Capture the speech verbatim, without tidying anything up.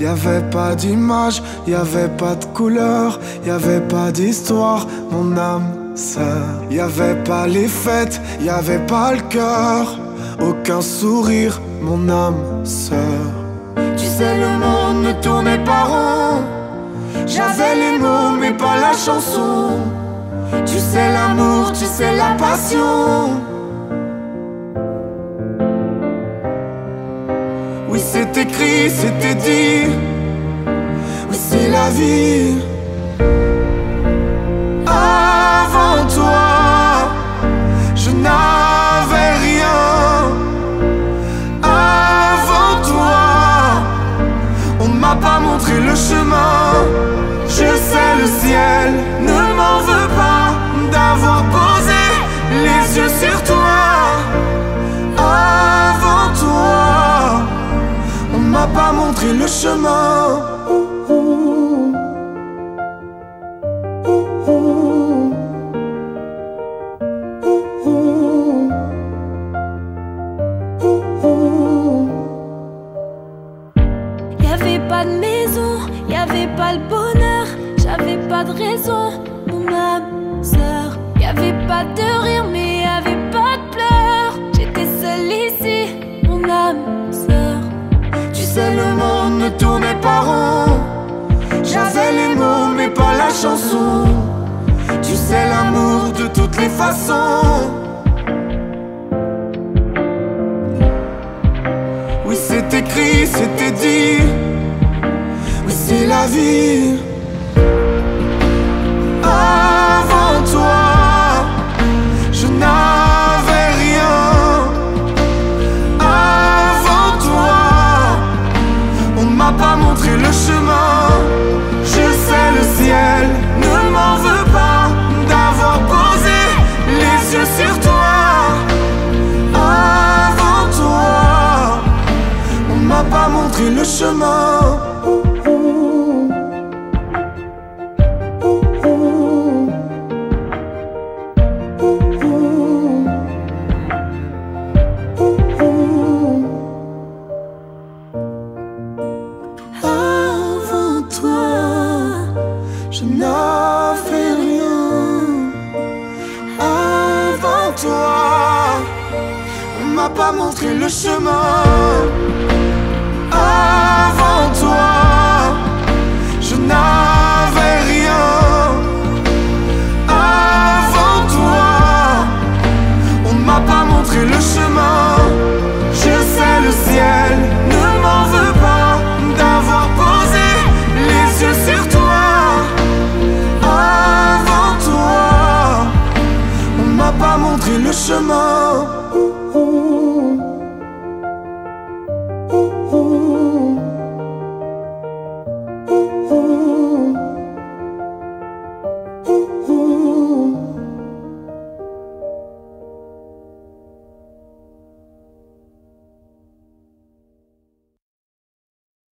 Y'avait pas d'image, y'avait pas de couleur, y'avait pas d'histoire, mon âme sœur. Y'avait pas les fêtes, y'avait pas le cœur, aucun sourire, mon âme sœur. Tu sais, le monde ne tournait pas rond, j'avais les mots mais pas la chanson. Tu sais l'amour, tu sais la passion. Oui, c'est écrit, c'était dit. Oui, c'est la vie. Avant toi, je n'avais rien. Avant toi, on m'a pas montré le chemin. Je sais, le ciel ne m'en veut pas d'avoir posé les yeux sur toi. Avant toi, on m'a pas montré le chemin. Ouh, ouh. Ouh, ouh. Ouh, ouh. Ouh, ouh. Y'avait pas de maison, y'avait pas le bonheur, j'avais pas de raison, mon âme sœur. Y'avait pas de rire mais y'avait pas de pleurs. J'étais seule ici, mon âme sœur. Tu sais, le monde ne tournait pas rond, j'avais les mots mais pas la chanson. Tu sais, l'amour de toutes les façons. Oui, c'est écrit, c'était dit. Oui, c'est la vie. Avant toi, je n'avais rien. Avant toi, on m'a pas montré le chemin. Je sais, le ciel ne m'en veut pas d'avoir posé les yeux sur toi. Avant toi, on m'a pas montré le chemin. Ouh, ouh. Ouh, ouh. Ouh, ouh. Ouh, ouh. Avant toi, je n'avais rien. Avant toi, on m'a pas montré le chemin. Avant toi, je n'avais rien. Avant toi, on m'a pas montré le chemin. Je sais, le ciel ne m'en veut pas d'avoir posé les yeux sur toi. Avant toi, on m'a pas montré le chemin.